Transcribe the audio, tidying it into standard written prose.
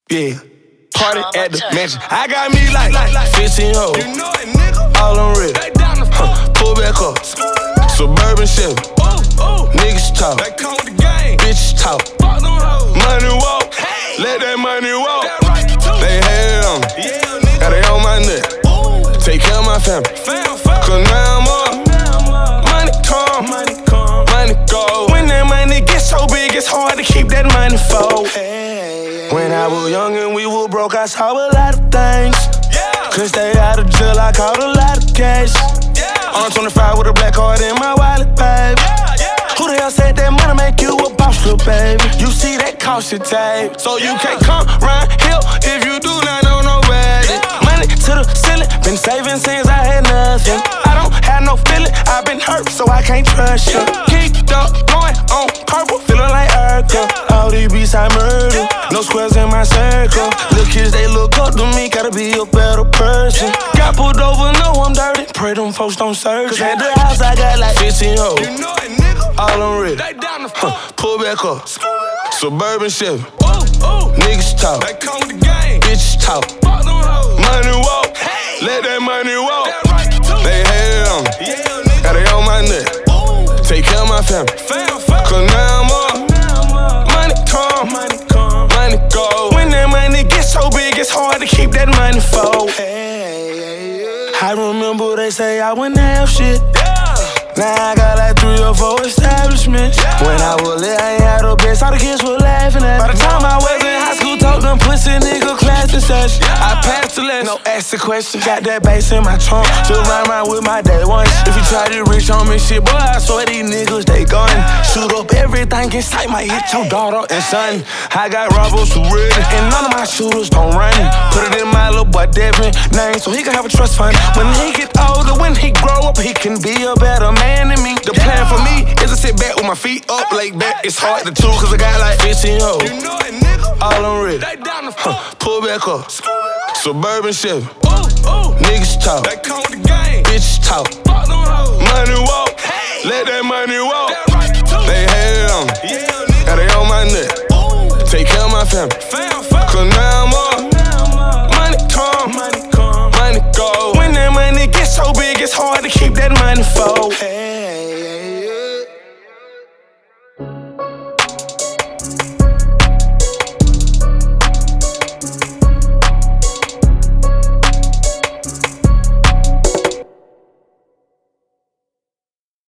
Yeah. Party at the mansion. I got me like 15 hoes. You know it, nigga. All on red. They down the phone. Pull back up. Suburban Chevy. Niggas talk. They come with the game. Bitches talk. Fuck them hoes. Money walk. Hey. Let that money walk. That right too. They had on me. Yeah, nigga. Got they on my neck. Ooh. Take care of my family. Fam. Cause now I'm up. Money come. Money go. When that money gets so big, it's hard to keep that money fold. When I was young and we were broke, I saw a lot of things. Yeah. Couldn't stay out of jail, I caught a lot of cash. Yeah. On 25 with a black card in my wallet, baby. Yeah. Who the hell said that money make you a boss, little baby? You see that cost your tape. So you can't come round here if you do not know nobody. Money to the ceiling, been saving since I had nothing. I don't have no feeling, I've been hurt, so I can't trust you. Keep up, going on purple, feeling like Urkel. All these beats I murder, no squares in my circle. Little kids, they look up to me, gotta be a better person. Got pulled over, know I'm dirty, pray them folks don't search. Cause at the house I got like 15 hoes. You know it, nigga. All on red. They down the phone. Pull back up. Suburban Chevy. Ooh. Niggas talk. They come with the game. Bitches talk. Fuck them hoes. Money walk. Hey. Let that money walk. That right too. They had on me. Yeah, nigga. Got they on my neck. Ooh. Take care of my family. Fam. Cause now I'm up. Money come. Money go. When that money gets so big, it's hard to keep that money fold. I remember they say I wouldn't have shit. Now I got like 3 or 4 establishments. When I was lit, I ain't had a bitch, all the kids were laughing at me. By the time I was in high school, told them pussy nigga class and such. I passed the lesson, no ask the question. Got that bass in my trunk, still ride around with my day ones. If you try to reach on me shit, boy, I swear these niggas, they gun. Shoot up everything in sight, might hit your daughter and son. I got robbers who ready, and none of my shooters don't run. Put it in my little boy Devin name, so he can have a trust fund. When he get older, when he grow up, he can be a better man than me. The plan for me is to sit back with my feet up, like back. It's hard to choose, cause I got like 15 hoes. You know it, nigga. All on red. They down the phone. Pull back up. Suburban Chevy. Ooh. Niggas talk. They come with the game. Bitches talk. Fuck them hoes. Money walk. Hey. Let that money walk. That right too. They had